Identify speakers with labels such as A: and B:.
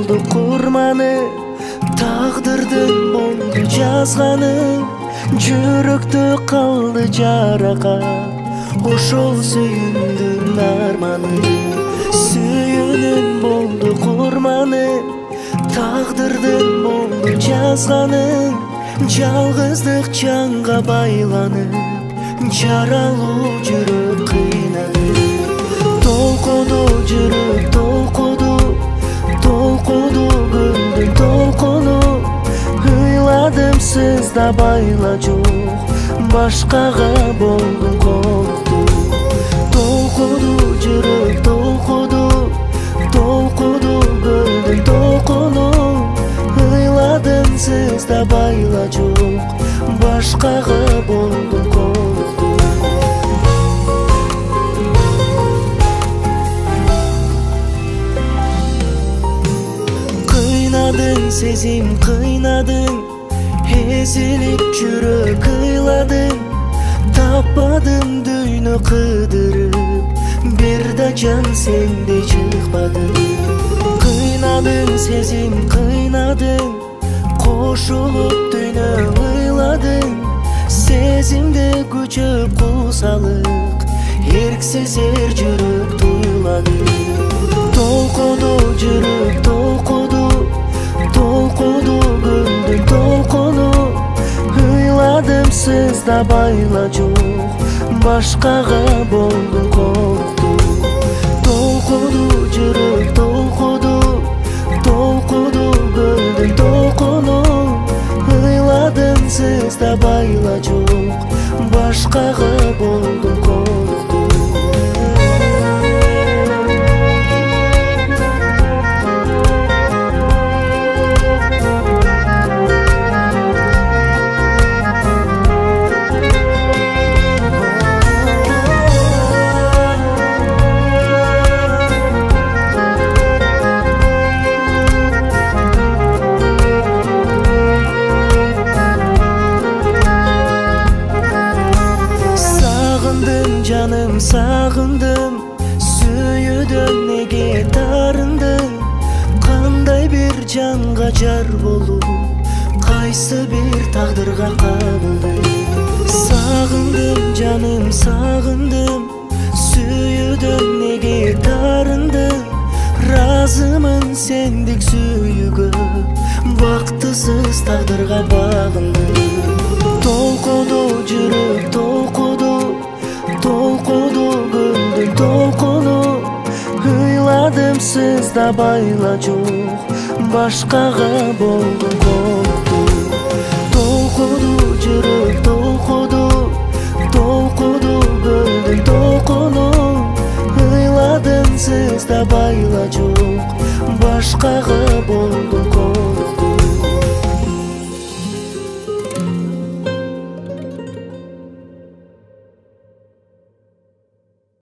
A: болду курманы, тагдырдын болду жазганы, жүрөктө калды жарака, ошол сүйүндүн арманы. Сүйүүнүн болду курманы, тагдырдын болду жазганы, жалгыздык жанга байланып, жаралуу жүрөк кыйнады. Толкуду жүрөк толкуду, толкуду көлдүн толкуну, ыйладым сызда байла жок, башкага болдум колуктуу. Толкуду жүрөк толкуду, толкуду көлдүн толкуну, ыйладым сызда байла жок, башкага болдум колуктуу. Кыйнадың сезим кыйнадың, эзилип жүрөк ыйладың, таппадым дүйнө кыдырып, бир да жан сендей чыкпадым. Кыйнадың сезим кыйнадың, кошулуп дүйнө ыйладың, сезимде күчөп кусалык, эрксиз эр жүрөк туйлады. Толкуду жүрөк толкуду, толкуду көлдүн толкуну, ыйладым сызда байла жок, башкага болдум колуктуу. Толкуду жүрөк толкуду, толкуду көлдүн толкуну, ыйладым сызда байла жок, башкага болдум колуктуу. Жаным сагындым, сүйүүдөн неге тарындың, кандай бир жанга жар болуп, кайсы бир тагдырга кабылдың. Сагындым жаным сагындым, сүйүүдөн неге тарындың, разымын сендик сүйүүгө, бактысыз тагдырга багындым. Толкуду жүрөк толкуду, толкуду көлдүн толкуну, ыйладым сызда байла жок, башкага болдум колуктуу. Толкуду жүрөк толкуду, толкуду көлдүн толкуну, ыйладым сызда байла жок, башкага болдум колуктуу.